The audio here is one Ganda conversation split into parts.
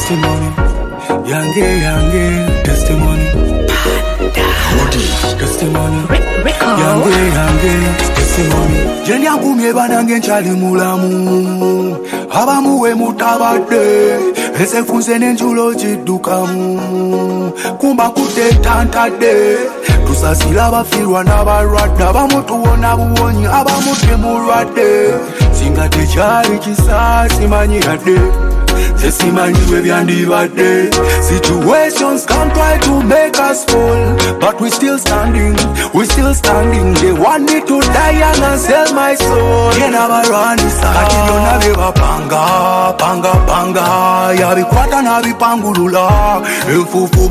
testimony. Yange, testimony. Testimony. Yange, testimony. Jeni yangu myebanange nchali mulamu. Abamuwe mutabade. Ese funze nenjulo jidukamu. Kumba kute tantade. Tusasila abafirwa n'abalwadde. Abamutuwona buwonyi abamute mulwadde. Singa tekyali kisa simanyi yadde. Sesimanyiwe byandibadde. Situations come try to make us fall, but we still standing, They want me to die young and sell my soul. Yena barwanisa kati byonna bepanga yabikwata n'abipangulula. Enfuufu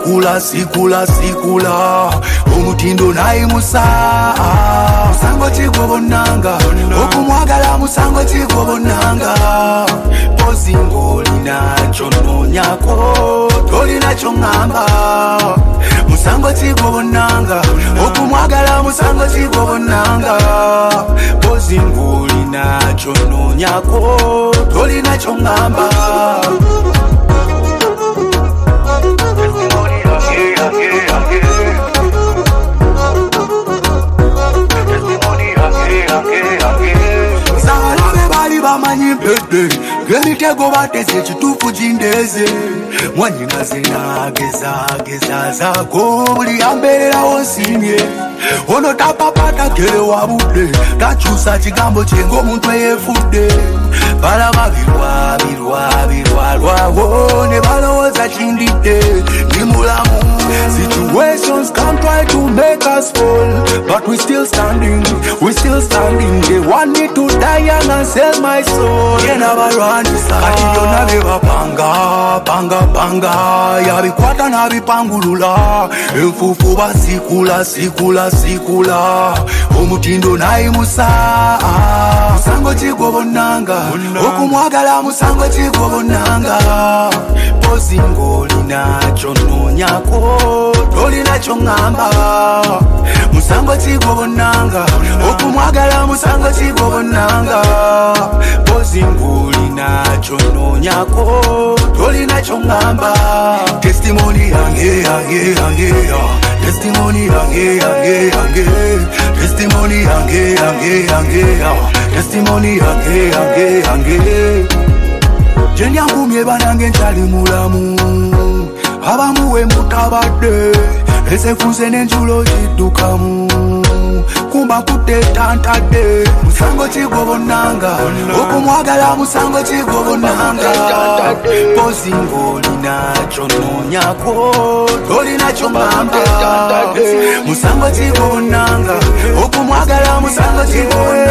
basikula omutindo nayimusa. Musango kigobonanga okumwagala, musango kigobonanga. Pozingo linacho nonyako tolinacho ngamba. Musango kigobonanga okumwagala, musango kigobonanga. Pozingo linacho nonyako tolinacho ngamba. Bamanyi mpedde ng'emitego bateze ekituufu gindeze. Mwanyinaze nagezaako buli yambeererawo nsiimye. Ono tapapata kere wabudde, takyusa kigambo kye ng'omuntu eyeefudde. Balaba birwalwawo ne balowooza kindidde ndi mulamu. Situations come try to make us fall, but we still standing, They want me to die young and sell my soul. Yena barwanisa kati byonna bepanga yabikwata n'abipangulula. Enfuufu basikula omutindo nayimusa. Musango kigobonanga okumwagala, musango kigobonanga. Pozingo linacho nonyako tolinacho ngamba. Musango kigobonanga okumwagala, musango kigobonanga. Pozingo linacho nonyako tolinacho ngamba. Testimony yange. Testimony yange. Testimony yange. Testimony yange. Jeni yangu myebanange nchali mulamu. Abamuwe mutabadde. Ese funze nenjulo jidukamu. Kumba kute tantade. Musango kigobonanga okumwagala, musango kigobonanga. Pozingo linacho nonyako tolinacho ngamba. Musango kigobonanga okumwagala, musango kigobonanga.